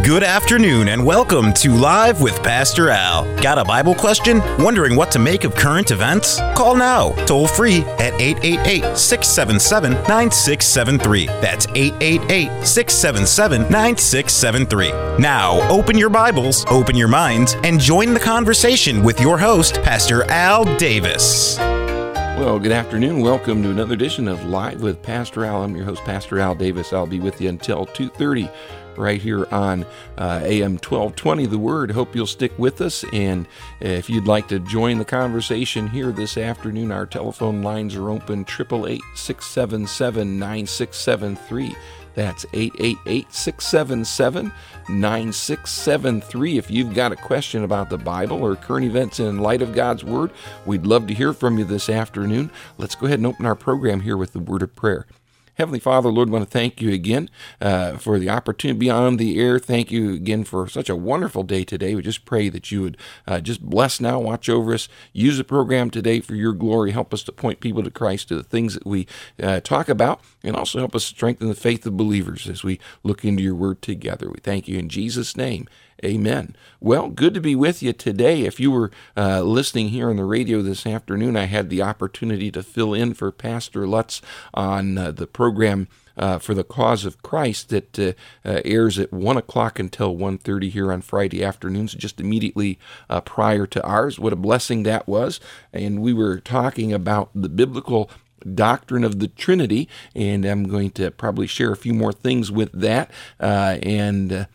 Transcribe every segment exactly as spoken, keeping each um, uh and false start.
Good afternoon and welcome to Live with Pastor Al. Got a Bible question? Wondering what to make of current events? Call now, toll free at eight eight eight, six seven seven, nine six seven three. That's eight eight eight, six seven seven, nine six seven three. Now, open your Bibles, open your minds, and join the conversation with your host, Pastor Al Davis. Well, good afternoon. Welcome to another edition of Live with Pastor Al. I'm your host, Pastor Al Davis. I'll be with you until two thirty right here on uh, A M twelve twenty, The Word. Hope you'll stick with us. And if you'd like to join the conversation here this afternoon, our telephone lines are open, eight eight eight, six seven seven, nine six seven three. That's eight eight eight, six seven seven, nine six seven three. If you've got a question about the Bible or current events in light of God's Word, we'd love to hear from you this afternoon. Let's go ahead and open our program here with the word of prayer. Heavenly Father, Lord, I want to thank you again uh, for the opportunity to be on the air. Thank you again for such a wonderful day today. We just pray that you would uh, just bless now, watch over us, use the program today for your glory. Help us to point people to Christ, to the things that we uh, talk about, and also help us strengthen the faith of believers as we look into your word together. We thank you in Jesus' name. Amen. Well, good to be with you today. If you were uh, listening here on the radio this afternoon, I had the opportunity to fill in for Pastor Lutz on uh, the program uh, for the Cause of Christ that uh, uh, airs at one o'clock until one thirty here on Friday afternoons, just immediately uh, prior to ours. What a blessing that was. And we were talking about the biblical doctrine of the Trinity, and I'm going to probably share a few more things with that. Uh, and uh,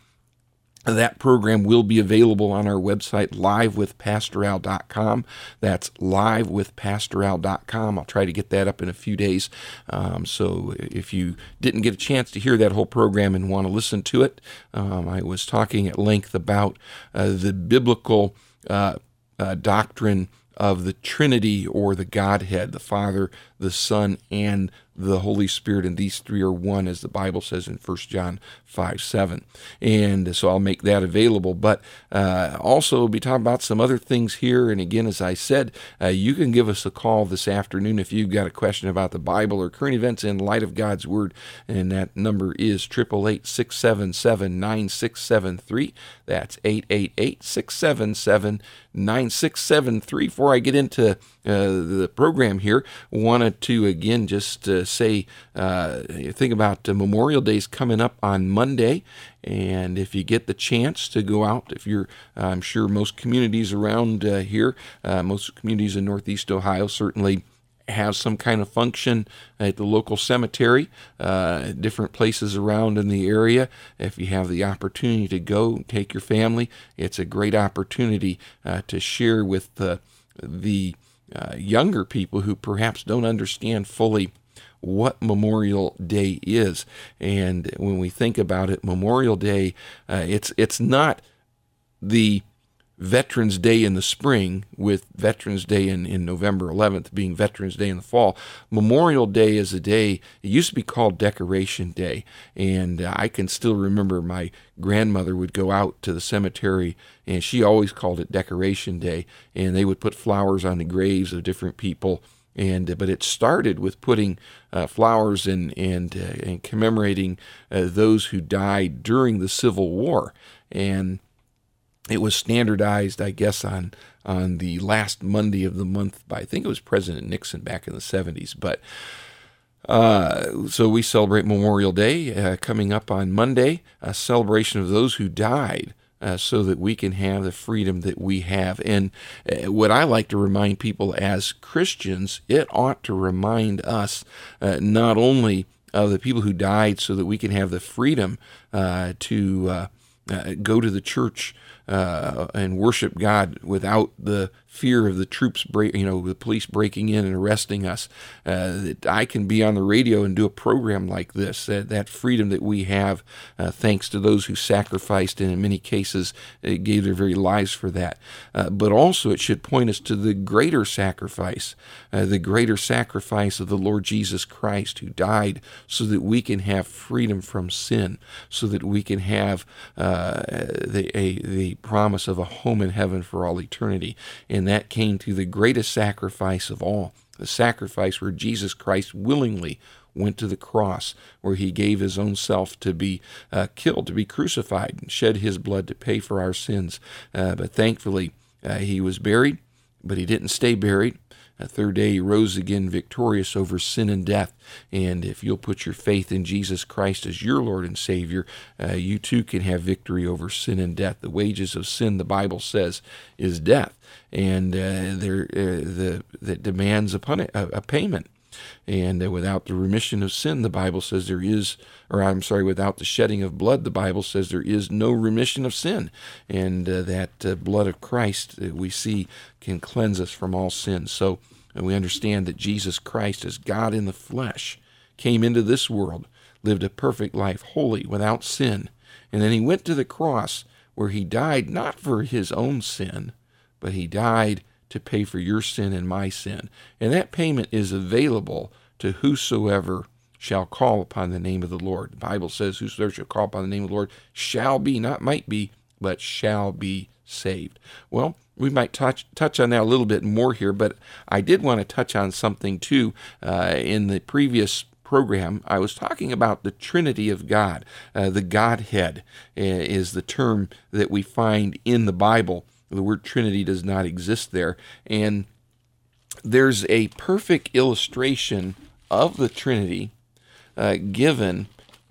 That program will be available on our website, live with pastor al dot com. That's live with pastor al dot com. I'll try to get that up in a few days. Um, so if you didn't get a chance to hear that whole program and want to listen to it, um, I was talking at length about uh, the biblical uh, uh, doctrine of the Trinity, or the Godhead, the Father, the Son, and the Holy Spirit, and these three are one, as the Bible says in First John five seven. And so I'll make that available. But uh, also we'll be talking about some other things here. And again, as I said, uh, you can give us a call this afternoon if you've got a question about the Bible or current events in light of God's Word. And that number is eight eight eight, six seven seven, nine six seven three. That's eight eight eight, six seven seven, nine six seven three. Before I get into uh, the program here, wanted to again just uh, say, uh, think about uh, Memorial Day's coming up on Monday, and if you get the chance to go out, if you're, uh, I'm sure most communities around uh, here, uh, most communities in Northeast Ohio certainly have some kind of function at the local cemetery, uh, different places around in the area. If you have the opportunity to go, take your family, it's a great opportunity uh, to share with the, the uh, younger people who perhaps don't understand fully what Memorial Day is. And when we think about it, Memorial Day, uh, it's it's not the Veterans Day in the spring, with Veterans Day in, in November eleventh being Veterans Day in the fall. Memorial Day is a day, it used to be called Decoration Day, and I can still remember my grandmother would go out to the cemetery, and she always called it Decoration Day, and they would put flowers on the graves of different people. And but it started with putting uh, flowers and and, uh, and commemorating uh, those who died during the Civil War, and it was standardized, I guess, on on the last Monday of the month by, I think it was President Nixon back in the seventies. But uh, so we celebrate Memorial Day uh, coming up on Monday, a celebration of those who died, Uh, so that we can have the freedom that we have. And uh, what I like to remind people as Christians, it ought to remind us uh, not only of the people who died so that we can have the freedom uh, to uh, uh, go to the church uh, and worship God without the fear of the troops, break, you know, the police breaking in and arresting us, uh, that I can be on the radio and do a program like this, that, that freedom that we have, uh, thanks to those who sacrificed and in many cases uh, gave their very lives for that. Uh, but also it should point us to the greater sacrifice, uh, the greater sacrifice of the Lord Jesus Christ, who died so that we can have freedom from sin, so that we can have uh, the, a, the promise of a home in heaven for all eternity. And that came through the greatest sacrifice of all, the sacrifice where Jesus Christ willingly went to the cross, where he gave his own self to be uh, killed, to be crucified, and shed his blood to pay for our sins. Uh, but thankfully, uh, he was buried, but he didn't stay buried. A third day, he rose again victorious over sin and death. And if you'll put your faith in Jesus Christ as your Lord and Savior, uh, you too can have victory over sin and death. The wages of sin, the Bible says, is death, and uh, there uh, the that demands a, pun- a, a payment. And uh, without the remission of sin, the Bible says there is, or I'm sorry, without the shedding of blood, the Bible says there is no remission of sin. And uh, that uh, blood of Christ, uh, we see, can cleanse us from all sin. So and we understand that Jesus Christ, as God in the flesh, came into this world, lived a perfect life, holy, without sin. And then he went to the cross, where he died not for his own sin, but he died to pay for your sin and my sin. And that payment is available to whosoever shall call upon the name of the Lord. The Bible says, whosoever shall call upon the name of the Lord shall be, not might be, but shall be saved. Well, we might touch touch on that a little bit more here, but I did want to touch on something too. Uh, in the previous program, I was talking about the Trinity of God. Uh, the Godhead is the term that we find in the Bible. The word Trinity does not exist there. And there's a perfect illustration of the Trinity uh, given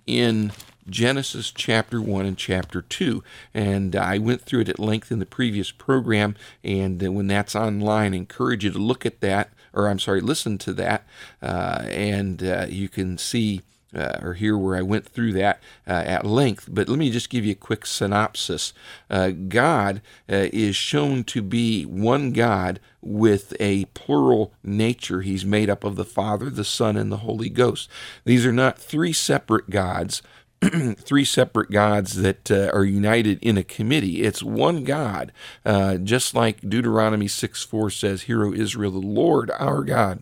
in Genesis chapter one and chapter two. And I went through it at length in the previous program, and when that's online, I encourage you to look at that, or I'm sorry, listen to that, uh, and uh, you can see uh, or hear where I went through that uh, at length. But let me just give you a quick synopsis. Uh, God uh, is shown to be one God with a plural nature. He's made up of the Father, the Son, and the Holy Ghost. These are not three separate gods, three separate gods that uh, are united in a committee. It's one God, uh, just like Deuteronomy six four says, "Hear, O Israel, the Lord our God,"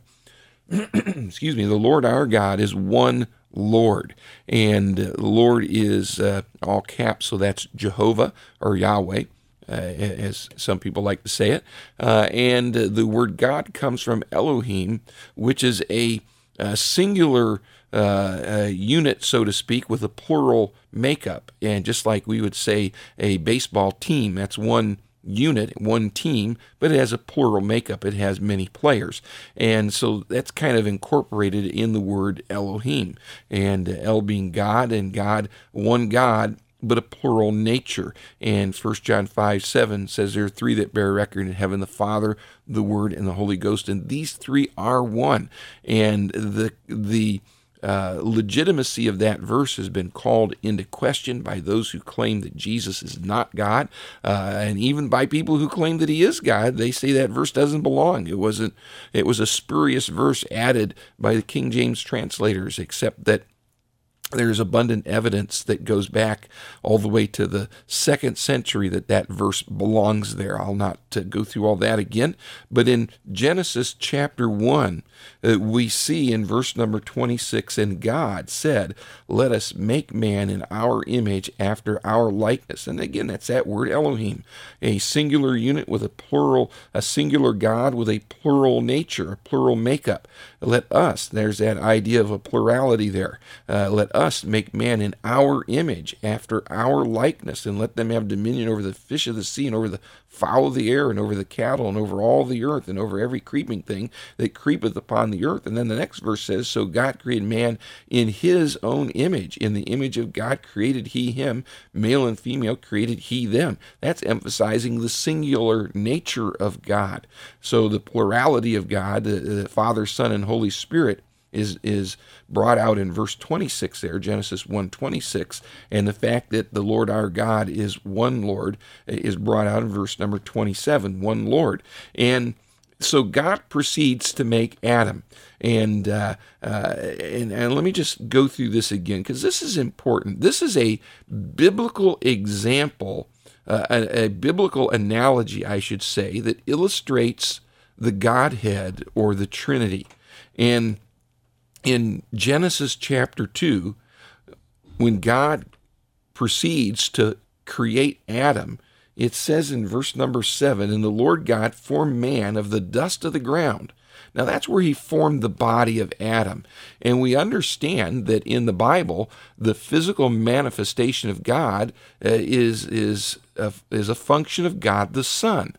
excuse me, the Lord our God is one Lord. And uh, Lord is uh, all caps, so that's Jehovah or Yahweh, uh, as some people like to say it. Uh, and uh, the word God comes from Elohim, which is a, a singular Uh, a unit, so to speak, with a plural makeup. And just like we would say a baseball team, that's one unit, one team, but it has a plural makeup. It has many players. And so that's kind of incorporated in the word Elohim. And El being God, and God, one God, but a plural nature. And First John five seven says there are three that bear record in heaven, the Father, the Word, and the Holy Ghost. And these three are one. And the the Uh, legitimacy of that verse has been called into question by those who claim that Jesus is not God, uh, and even by people who claim that he is God. They say that verse doesn't belong. It wasn't. It was a spurious verse added by the King James translators, except that there's abundant evidence that goes back all the way to the second century that that verse belongs there. I'll not uh, go through all that again, but in Genesis chapter one, uh, we see in verse number twenty-six, "And God said, let us make man in our image after our likeness." And again, that's that word Elohim, a singular unit with a plural, a singular God with a plural nature, a plural makeup. Let us, there's that idea of a plurality there. Uh, let us make man in our image, after our likeness, and let them have dominion over the fish of the sea, and over the fowl of the air, and over the cattle, and over all the earth, and over every creeping thing that creepeth upon the earth. And then the next verse says, "So God created man in his own image. In the image of God created he him, male and female created he them." That's emphasizing the singular nature of God. So the plurality of God, the, the Father, Son, and Holy Spirit, is is brought out in verse twenty-six there, Genesis one twenty-six, and the fact that the Lord our God is one Lord is brought out in verse number twenty-seven, one Lord. And so God proceeds to make Adam. And, uh, uh, and and let me just go through this again, because this is important. This is a biblical example, uh, a, a biblical analogy, I should say, that illustrates the Godhead or the Trinity. And in Genesis chapter two, when God proceeds to create Adam, it says in verse number seven, "And the Lord God formed man of the dust of the ground, Now that's where he formed the body of Adam. And we understand that in the Bible, the physical manifestation of God uh, is, is, a, is a function of God the Son.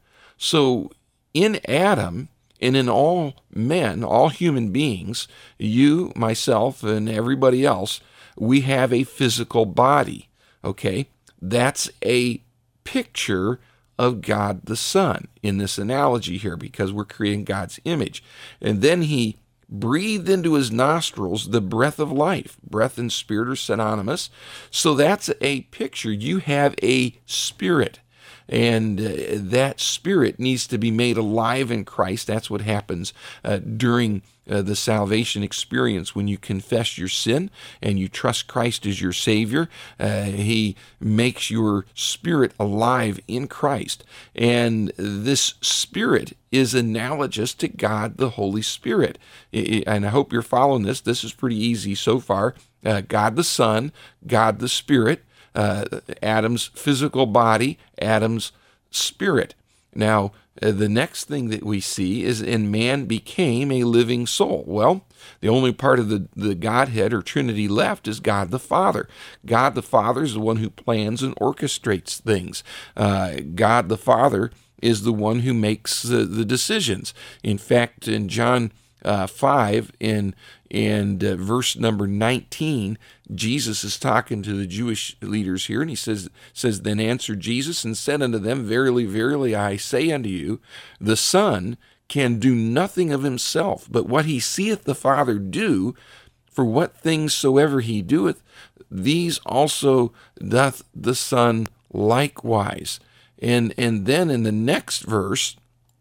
So in Adam, and in all men, all human beings, you, myself, and everybody else, we have a physical body, okay? That's a picture of God the Son in this analogy here, because we're creating God's image. And then he breathed into his nostrils the breath of life. Breath and spirit are synonymous. So that's a picture. You have a spirit. And uh, that spirit needs to be made alive in Christ. That's what happens uh, during uh, the salvation experience. When you confess your sin and you trust Christ as your Savior, uh, he makes your spirit alive in Christ. And this spirit is analogous to God, the Holy Spirit. And I hope you're following this. This is pretty easy so far. Uh, God the Son, God the Spirit, Uh, Adam's physical body, Adam's spirit. Now, uh, the next thing that we see is, and man became a living soul. Well, the only part of the, the Godhead or Trinity left is God the Father. God the Father is the one who plans and orchestrates things. Uh, God the Father is the one who makes the, the decisions. In fact, in John uh, five, in And uh, verse number nineteen, Jesus is talking to the Jewish leaders here, and he says, says, Then answered Jesus and said unto them, Verily, verily, I say unto you, the Son can do nothing of himself, but what he seeth the Father do, for what things soever he doeth, these also doth the Son likewise. And, and then in the next verse,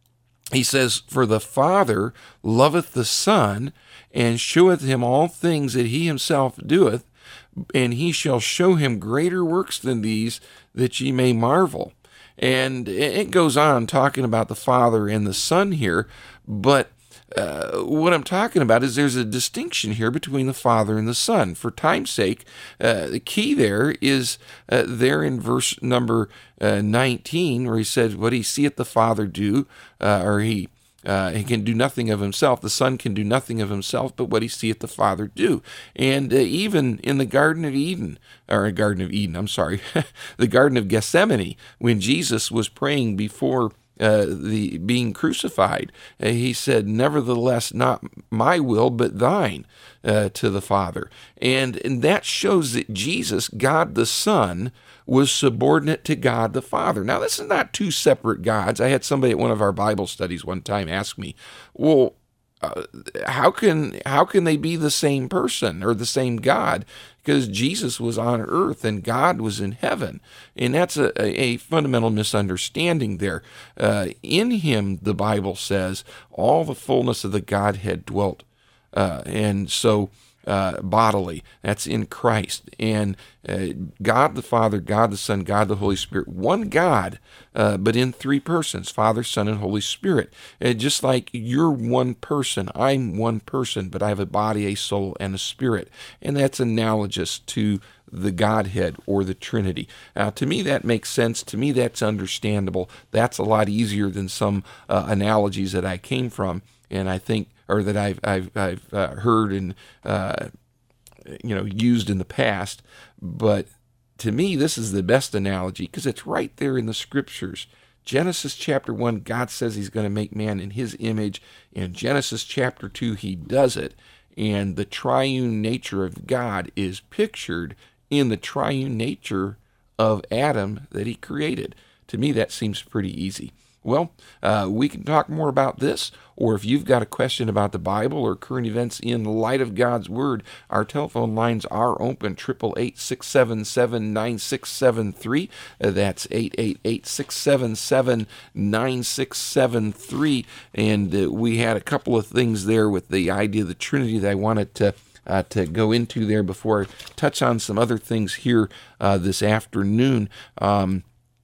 he says, For the Father loveth the Son, and showeth him all things that he himself doeth, and he shall show him greater works than these, that ye may marvel. And it goes on talking about the Father and the Son here, but uh, what I'm talking about is there's a distinction here between the Father and the Son. For time's sake, uh, the key there is uh, there in verse number uh, nineteen, where he says, What he seeth the Father do, uh, or he Uh, he can do nothing of himself. The Son can do nothing of himself, but what he seeth the Father do. And uh, even in the Garden of Eden, or Garden of Eden, I'm sorry, the Garden of Gethsemane, when Jesus was praying before uh, the being crucified, uh, he said, Nevertheless, not my will, but thine, uh, to the Father. And, and that shows that Jesus, God the Son, was subordinate to God the Father. Now, this is not two separate gods. I had somebody at one of our Bible studies one time ask me, well, uh, how can how can they be the same person or the same God? Because Jesus was on earth and God was in heaven. And that's a, a fundamental misunderstanding there. Uh, in him, the Bible says, all the fullness of the Godhead dwelt. Uh, and so... Uh, bodily. That's in Christ. And uh, God the Father, God the Son, God the Holy Spirit. One God, uh, but in three persons, Father, Son, and Holy Spirit. Uh, just like you're one person, I'm one person, but I have a body, a soul, and a spirit. And that's analogous to the Godhead or the Trinity. Now, to me, that makes sense. To me, that's understandable. That's a lot easier than some uh, analogies that I came from. And I think or that I've I've I've uh, heard and uh, you know used in the past, but to me this is the best analogy because it's right there in the Scriptures. Genesis chapter one, God says He's going to make man in His image. In Genesis chapter two, He does it, and the triune nature of God is pictured in the triune nature of Adam that He created. To me, that seems pretty easy. Well, uh, we can talk more about this, or if you've got a question about the Bible or current events in light of God's Word, our telephone lines are open, eight eight eight, six seven seven, nine six seven three. Uh, that's eight eight eight, six seven seven, nine six seven three. And uh, we had a couple of things there with the idea of the Trinity that I wanted to Uh, to go into there before I touch on some other things here uh, this afternoon. Um,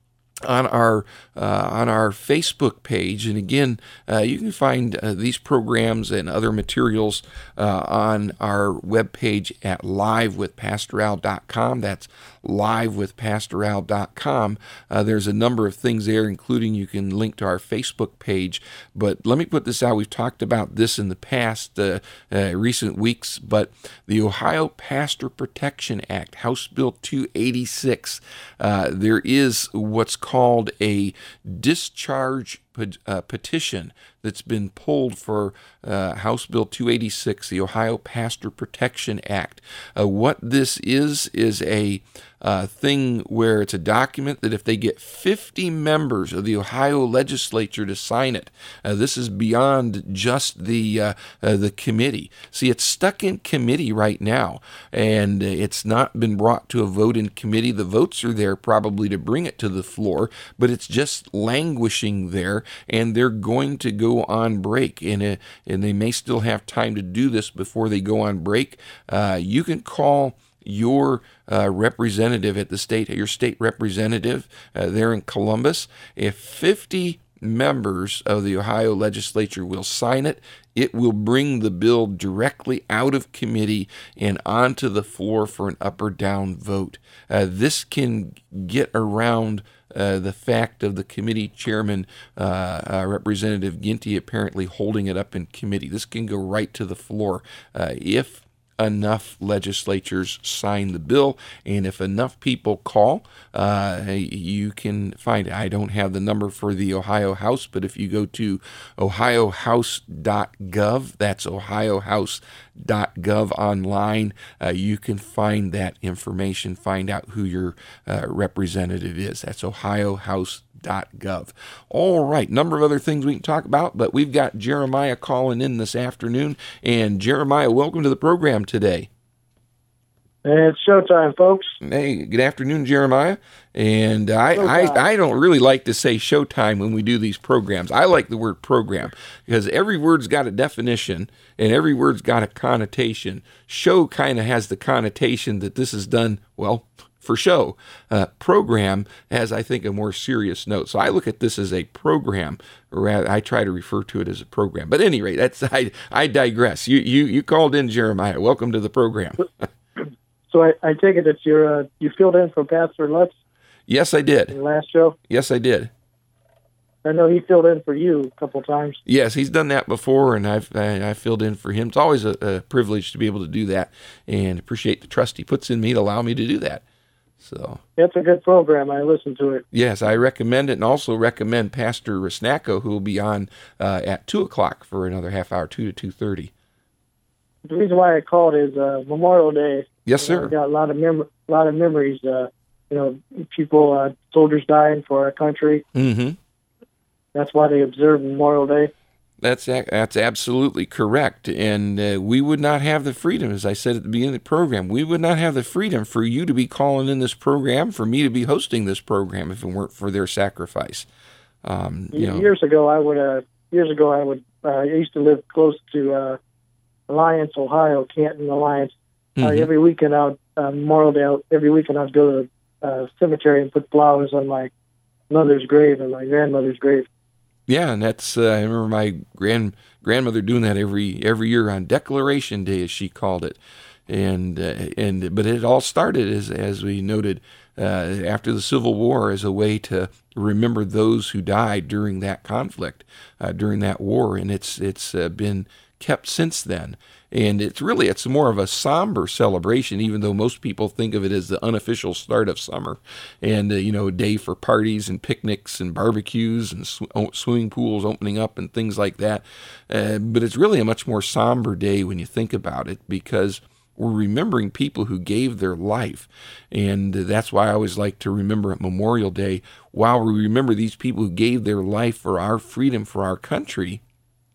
on our uh, on our Facebook page. And again, uh, you can find uh, these programs and other materials uh, on our webpage at live with pastor al dot com. That's live with pastor al dot com. Uh, there's a number of things there, including you can link to our Facebook page. But let me put this out. We've talked about this in the past uh, uh, recent weeks, but the Ohio Pastor Protection Act, House Bill two eighty-six, uh, there is what's called called a discharge uh, petition that's been pulled for uh, House Bill two eighty-six, the Ohio Pastor Protection Act. Uh, what this is, is a uh, thing where it's a document that if they get fifty members of the Ohio legislature to sign it, uh, this is beyond just the uh, uh, the committee. See, it's stuck in committee right now, and it's not been brought to a vote in committee. The votes are there probably to bring it to the floor, but it's just languishing there, and they're going to go on break, and uh, and they may still have time to do this before they go on break. Uh, you can call your uh, representative at the state, your state representative uh, there in Columbus. If fifty members of the Ohio legislature will sign it, it will bring the bill directly out of committee and onto the floor for an up or down vote. Uh, this can get around Uh, the fact of the committee chairman, uh, uh, Representative Ginty, apparently holding it up in committee. This can go right to the floor uh, if enough legislatures sign the bill, and if enough people call, uh, you can find it. I don't have the number for the Ohio House, but if you go to ohio house dot gov, that's ohio house dot gov online, uh, you can find that information, find out who your uh, representative is. That's ohio house dot gov. All right, number of other things we can talk about, but we've got Jeremiah calling in this afternoon. And Jeremiah, welcome to the program today. Hey, it's showtime, folks. Hey, good afternoon, Jeremiah. And I, I, I don't really like to say showtime when we do these programs. I like the word program because every word's got a definition and every word's got a connotation. Show kind of has the connotation that this is done, well, for show. Uh, program has, I think, a more serious note. So I look at this as a program, or I try to refer to it as a program. But at any rate, that's I, I digress. You, you you called in, Jeremiah. Welcome to the program. So I, I take it that you're uh, you filled in for Pastor Lutz? Yes, I did. In the last show? Yes, I did. I know he filled in for you a couple times. Yes, he's done that before, and I've I, I filled in for him. It's always a, a privilege to be able to do that, and appreciate the trust he puts in me to allow me to do that. So it's a good program. I listen to it. Yes, I recommend it, and also recommend Pastor Rusnacko, who will be on uh, at two o'clock for another half hour, two to two thirty. The reason why I called is uh, Memorial Day. Yes, sir. I got a lot of mem- a lot of memories. Uh, you know, people, uh, soldiers dying for our country. Mm-hmm. That's why they observe Memorial Day. That's that's absolutely correct, and uh, we would not have the freedom, as I said at the beginning of the program, we would not have the freedom for you to be calling in this program, for me to be hosting this program, if it weren't for their sacrifice. Um, you know. Years ago, I would. Uh, years ago, I would. Uh, I used to live close to uh, Alliance, Ohio, Canton, Alliance. Mm-hmm. Uh, every weekend, I would uh, Memorial Day. Every weekend, I'd go to the uh, cemetery and put flowers on my mother's grave and my grandmother's grave. Yeah, and that's, uh, I remember my grand grandmother doing that every every year on Declaration Day, as she called it. And, uh, and but it all started, as as we noted, uh, after the Civil War, as a way to remember those who died during that conflict, uh, during that war. And it's it's uh, been kept since then. And it's really, it's more of a somber celebration, even though most people think of it as the unofficial start of summer. And, uh, you know, a day for parties and picnics and barbecues and sw- swimming pools opening up and things like that. Uh, but it's really a much more somber day when you think about it, because we're remembering people who gave their life. And that's why I always like to remember at Memorial Day, while we remember these people who gave their life for our freedom, for our country,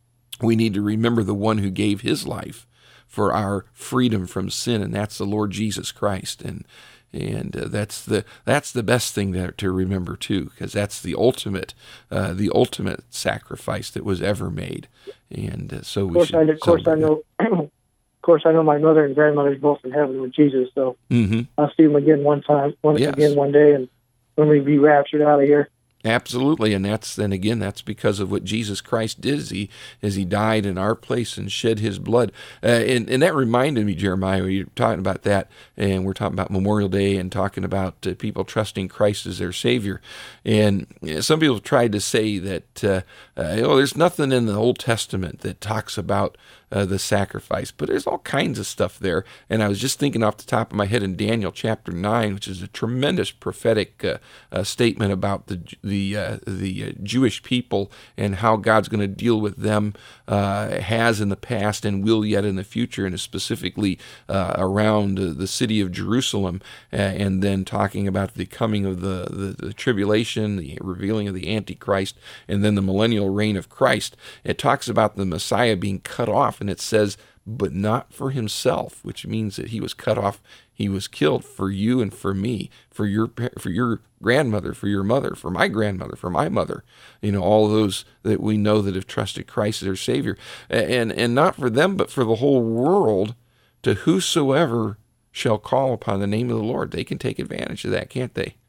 we need to remember the one who gave his life for our freedom from sin, and that's the Lord Jesus Christ. And and uh, that's the that's the best thing to, to remember too, because that's the ultimate uh, the ultimate sacrifice that was ever made. And uh, so we of course, should. I, of course, I know. Of course, I know my mother and grandmother's both in heaven with Jesus. So mm-hmm. I'll see them again one time, one yes. again one day, and when we be raptured out of here. Absolutely, and that's and again that's because of what Jesus Christ did as he as he died in our place and shed his blood. Uh, and and that reminded me, Jeremiah, when you're talking about that, and we're talking about Memorial Day and talking about uh, people trusting Christ as their Savior. And you know, some people tried to say that uh, uh, oh, there's nothing in the Old Testament that talks about uh, the sacrifice, but there's all kinds of stuff there. And I was just thinking off the top of my head in Daniel chapter nine, which is a tremendous prophetic uh, uh, statement about the the uh, the uh, Jewish people and how God's going to deal with them, uh, has in the past and will yet in the future, and is specifically uh, around uh, the city of Jerusalem, uh, and then talking about the coming of the, the, the tribulation, the revealing of the Antichrist, and then the millennial reign of Christ. It talks about the Messiah being cut off, and it says, but not for himself, which means that he was cut off. He was killed for you and for me, for your for your grandmother, for your mother, for my grandmother, for my mother. You know, all those that we know that have trusted Christ as their Savior. And, and not for them, but for the whole world, to whosoever shall call upon the name of the Lord. They can take advantage of that, can't they?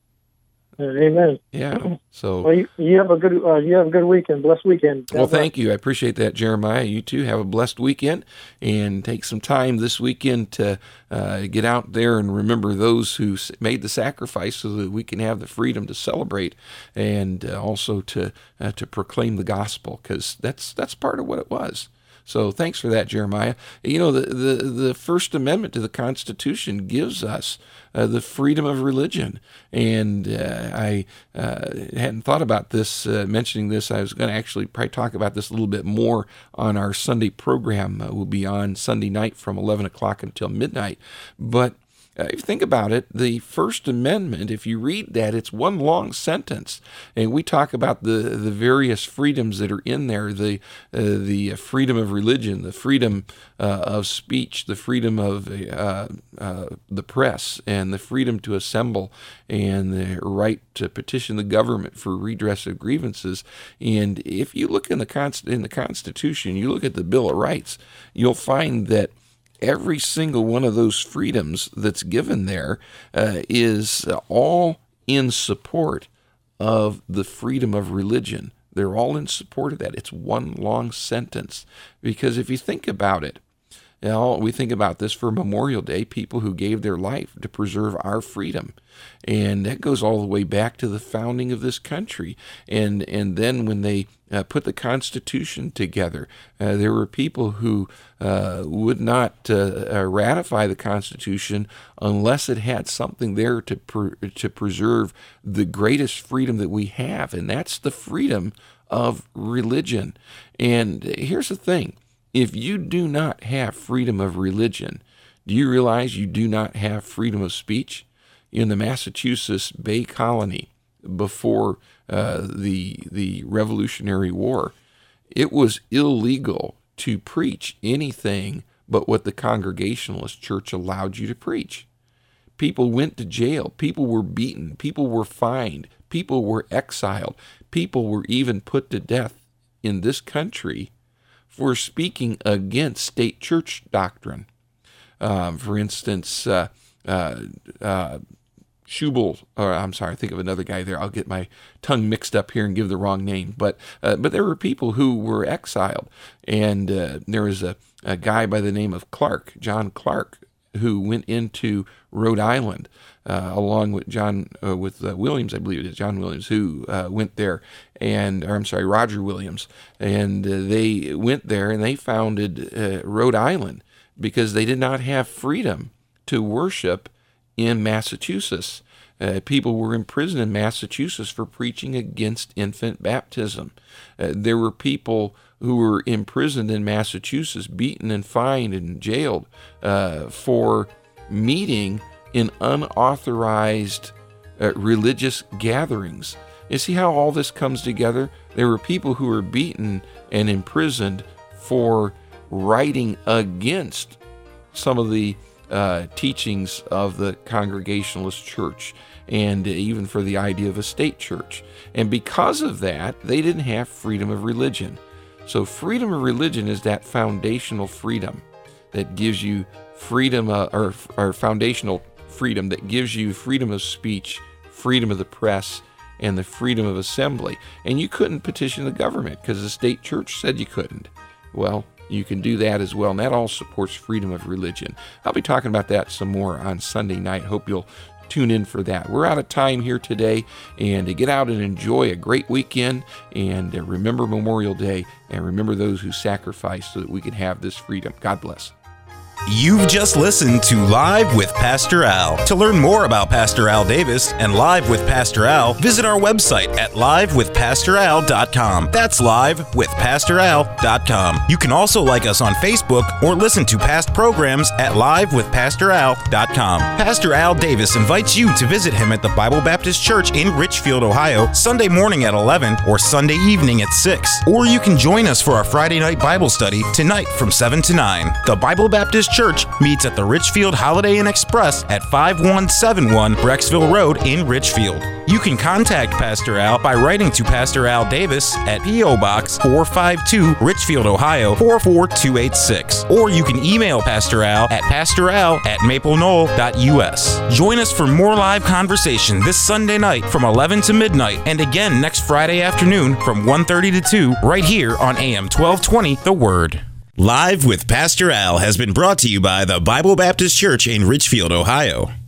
Amen. Yeah. So well, you, you have a good uh, you have a good weekend, blessed weekend. Well, thank you. I appreciate that, Jeremiah. You too have a blessed weekend, and take some time this weekend to uh, get out there and remember those who made the sacrifice, so that we can have the freedom to celebrate and uh, also to uh, to proclaim the gospel, because that's that's part of what it was. So thanks for that, Jeremiah. You know, the, the, the First Amendment to the Constitution gives us uh, the freedom of religion. And uh, I uh, hadn't thought about this, uh, mentioning this. I was going to actually probably talk about this a little bit more on our Sunday program. Uh, we'll be on Sunday night from eleven o'clock until midnight. But Uh, if you think about it, the First Amendment, if you read that, it's one long sentence. And we talk about the, the various freedoms that are in there, the uh, the freedom of religion, the freedom uh, of speech, the freedom of uh, uh, the press, and the freedom to assemble, and the right to petition the government for redress of grievances. And if you look in the Const- in the Constitution, you look at the Bill of Rights, you'll find that every single one of those freedoms that's given there uh, is all in support of the freedom of religion. They're all in support of that. It's one long sentence. Because if you think about it, you know, we think about this for Memorial Day, people who gave their life to preserve our freedom. And that goes all the way back to the founding of this country. And and then when they uh, put the Constitution together, uh, there were people who uh, would not uh, uh, ratify the Constitution unless it had something there to per- to preserve the greatest freedom that we have, and that's the freedom of religion. And here's the thing. If you do not have freedom of religion, do you realize you do not have freedom of speech? In the Massachusetts Bay Colony, before uh, the the Revolutionary War, it was illegal to preach anything but what the Congregationalist Church allowed you to preach. People went to jail. People were beaten. People were fined. People were exiled. People were even put to death in this country for speaking against state church doctrine. Um, for instance, uh, uh, uh, Schubel, or I'm sorry, I think of another guy there. I'll get my tongue mixed up here and give the wrong name. But uh, but there were people who were exiled, and uh, there was a, a guy by the name of Clark, John Clark, who went into Rhode Island uh, along with John uh, with uh, Williams, I believe it is John Williams, who uh, went there, and or I'm sorry, Roger Williams, and uh, they went there and they founded uh, Rhode Island because they did not have freedom to worship in Massachusetts. Uh, people were imprisoned in Massachusetts for preaching against infant baptism. Uh, there were people who were imprisoned in Massachusetts, beaten and fined and jailed uh, for meeting in unauthorized uh, religious gatherings. You see how all this comes together? There were people who were beaten and imprisoned for writing against some of the Uh, teachings of the Congregationalist Church, and even for the idea of a state church. And because of that, they didn't have freedom of religion. So freedom of religion is that foundational freedom that gives you freedom, uh, or, or foundational freedom that gives you freedom of speech, freedom of the press, and the freedom of assembly. And you couldn't petition the government because the state church said you couldn't. Well, you can do that as well, and that all supports freedom of religion. I'll be talking about that some more on Sunday night. Hope you'll tune in for that. We're out of time here today, and to get out and enjoy a great weekend, and remember Memorial Day, and remember those who sacrificed so that we can have this freedom. God bless. You've just listened to Live with Pastor Al. To learn more about Pastor Al Davis and Live with Pastor Al, visit our website at live with pastor al dot com. That's live with pastor al dot com. You can also like us on Facebook or listen to past programs at live with pastor al dot com. Pastor Al Davis invites you to visit him at the Bible Baptist Church in Richfield, Ohio, Sunday morning at eleven or Sunday evening at six. Or you can join us for our Friday night Bible study tonight from seven to nine. The Bible Baptist Church meets at the Richfield Holiday Inn Express at five one seven one Brecksville Road in Richfield. You can contact Pastor Al by writing to Pastor Al Davis at P O Box four five two, Richfield, Ohio four four two eight six. Or you can email Pastor Al at pastoral at maple knoll dot u s. Join us for more live conversation this Sunday night from eleven to midnight, and again next Friday afternoon from one thirty to two, right here on A M twelve twenty, The Word. Live with Pastor Al has been brought to you by the Bible Baptist Church in Richfield, Ohio.